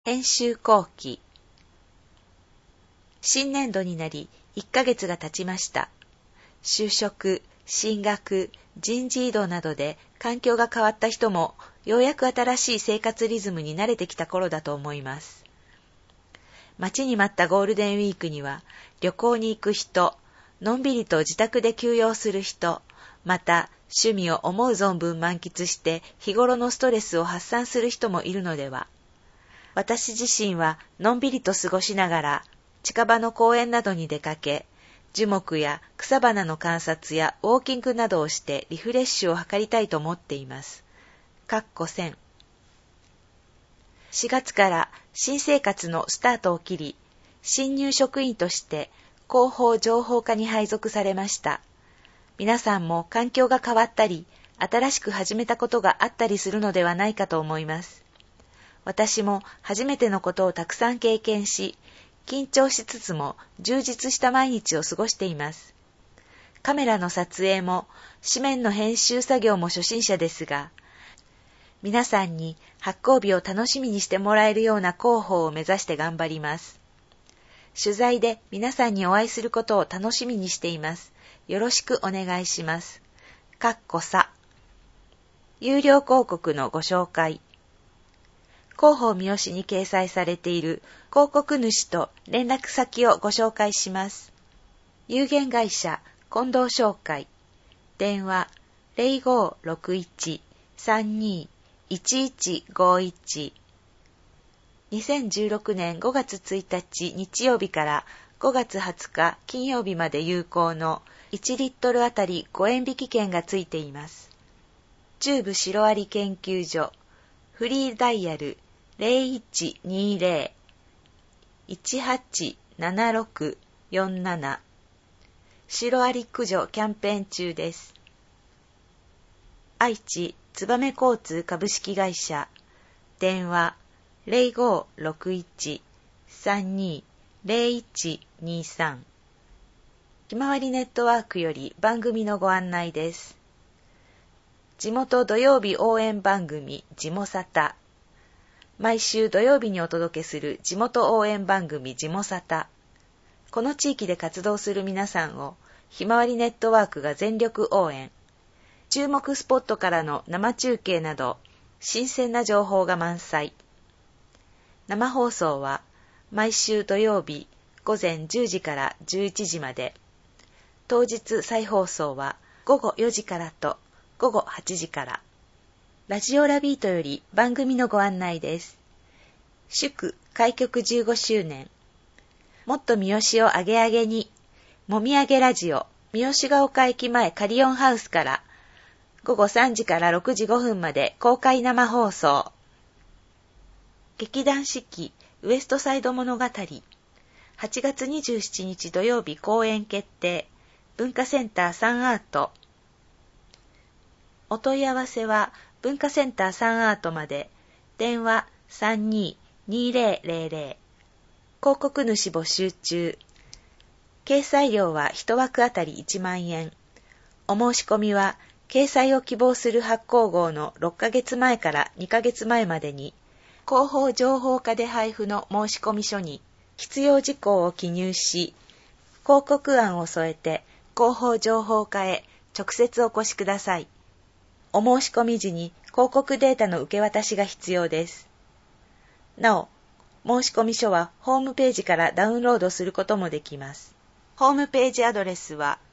編集後期。新年度になり1ヶ月が経ちました。就職、進学、人事異動などで環境が変わった人もようやく新しい生活リズムに慣れてきた頃だと思います。待ちに待ったゴールデンウィークには旅行に行く人、のんびりと自宅で休養する人、また趣味を思う存分満喫して日頃のストレスを発散する人もいるのでは。私自身はのんびりと過ごしながら近場の公園などに出かけ、樹木や草花の観察やウォーキングなどをしてリフレッシュを図りたいと思っています。4月から新生活のスタートを切り、新入職員として広報情報課に配属されました。皆さんも環境が変わったり、新しく始めたことがあったりするのではないかと思います。私も初めてのことをたくさん経験し、緊張しつつも充実した毎日を過ごしています。カメラの撮影も紙面の編集作業も初心者ですが、皆さんに発行日を楽しみにしてもらえるような広報を目指して頑張ります。取材で皆さんにお会いすることを楽しみにしています。よろしくお願いします。有料広告のご紹介。広報三好に掲載されている広告主と連絡先をご紹介します。有限会社近藤商会。電話 0561-32-1151。2016年5月1日日曜日から5月20日金曜日まで有効の1リットルあたり5円引き券がついています。中部シロアリ研究所フリーダイヤル 0120-187647 シロアリ駆除キャンペーン中です。愛知つばめ交通株式会社電話 0561-32-0123 ひまわりネットワークより番組のご案内です。地元土曜日応援番組じもさた。毎週土曜日にお届けする地元応援番組じもさた。この地域で活動する皆さんをひまわりネットワークが全力応援。注目スポットからの生中継など新鮮な情報が満載。生放送は毎週土曜日午前10時から11時まで。当日再放送は午後4時からと午後8時から。ラジオラビートより番組のご案内です。祝開局15周年。もっと三好をアゲアゲに。もみあげラジオ三好ヶ丘駅前カリオンハウスから午後3時から6時5分まで公開生放送。劇団四季ウエストサイド物語。8月27日土曜日公演決定。文化センターサンアート。お問い合わせは文化センターサンアートまで。電話 32-2000。広告主募集中。掲載料は1枠あたり1万円。お申し込みは掲載を希望する発行号の6ヶ月前から2ヶ月前までに、広報情報課で配布の申込書に必要事項を記入し、広告案を添えて広報情報課へ直接お越しください。お申し込み時に広告データの受け渡しが必要です。なお、申込書はホームページからダウンロードすることもできます。ホームページアドレスは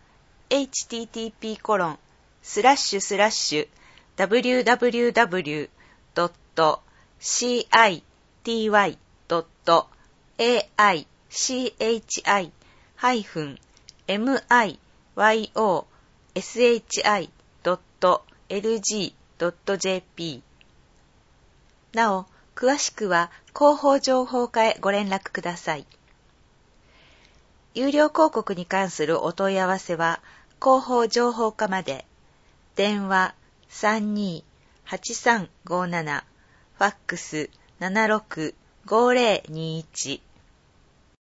http://www.city-miyoshi.lg.jp。 なお、詳しくは広報情報課へご連絡ください。有料広告に関するお問い合わせは広報情報課まで。電話 32-8357 ファックス 76-5021